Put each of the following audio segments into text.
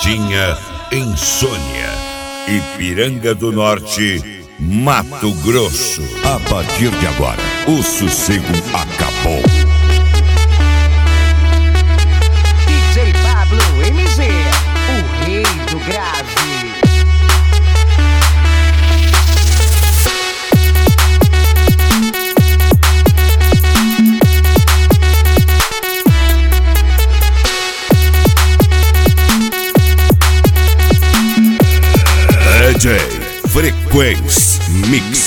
Varginha, Insônia. Ipiranga do Norte, Mato Grosso. A partir de agora, o sossego acabou. DJ Pablo MG, o rei do grave. DJ Frequência Mix.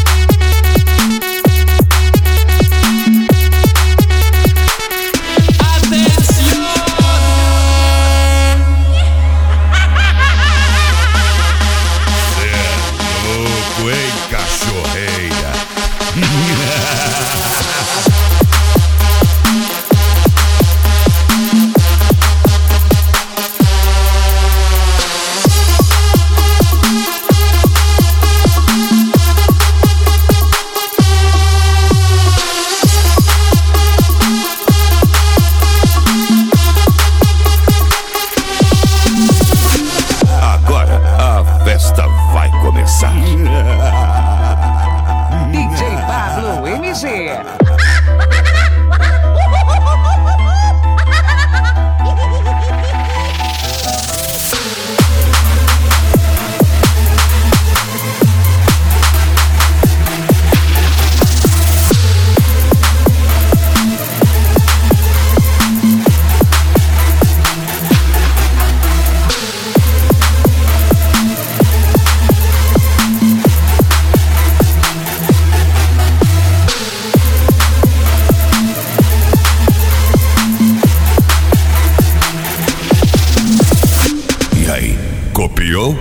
DJ Pablo MG. Copiou?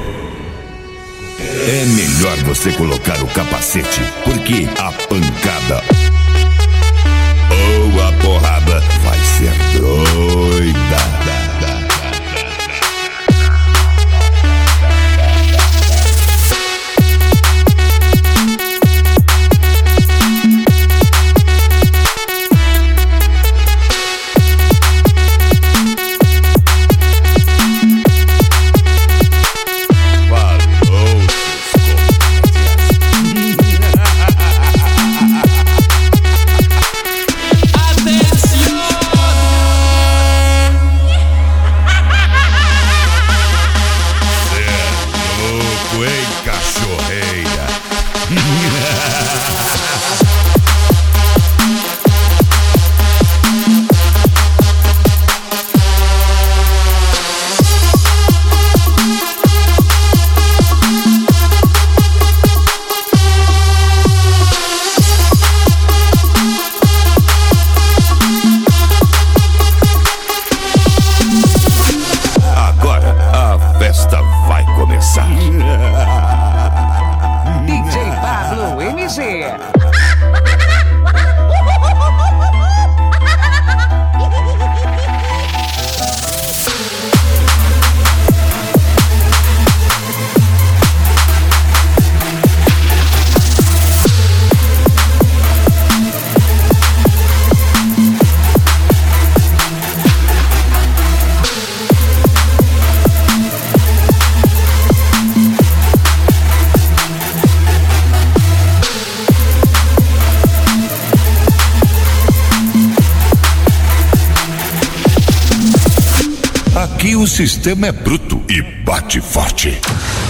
É melhor você colocar o capacete, porque a pancada ou a porrada vai ser doida. DJ Pablo MG. Aqui o sistema é bruto e bate forte.